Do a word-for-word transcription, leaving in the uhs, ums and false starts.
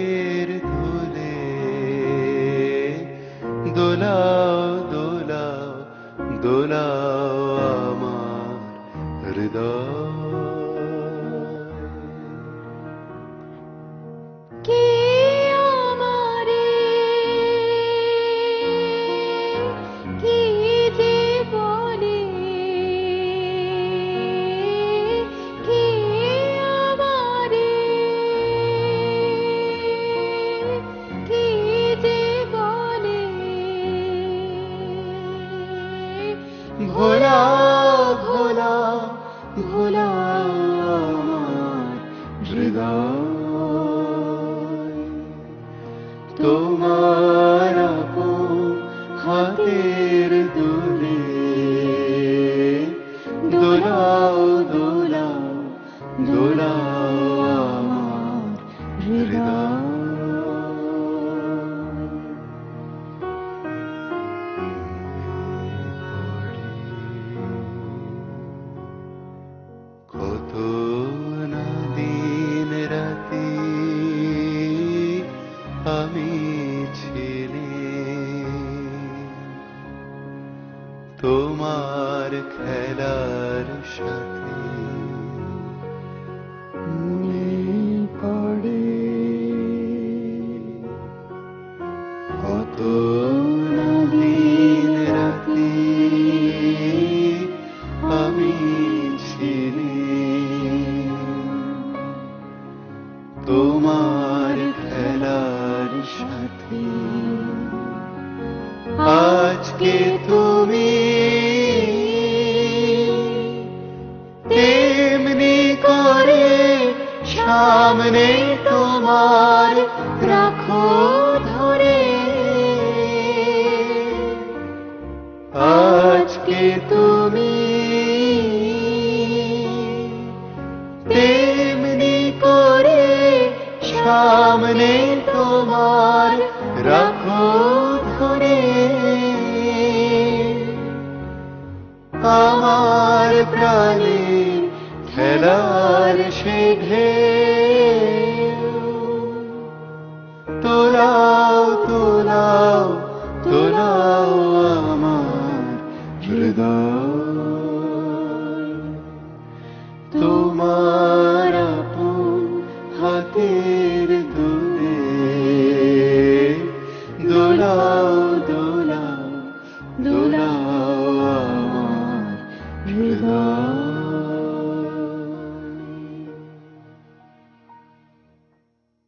হাতের ধুলে দোলাও দোলাও দোলাও আমার হৃদয়। কে আমারে কি যে বলে, কে আমারে কি যে বলে, ভোলাও ভোলাও ভোলাও আমার হৃদয়। তোমার আপন হাতের দুলে দোলাও দোলাও দোলাও আমার হৃদয়। কত না দিন রাতি আমি ছিলে তোমার খেলার সাথে, মনে পড়ে কত না দিন রাতি আমি ছিলে তোমার খেলার সাথে। আজকে তুমি তেমনি করে সামনে তোমার রাখো ধরে। আজকে তুমি তেমনি করে সামনে তোমার রাখো ধরে। আমার প্রাণে খেলার সে ঢেউ তোলাও তোলাও তোলাও আমার হৃদয়। তোমার আপন হাতের দুলে দোলাও দোলাও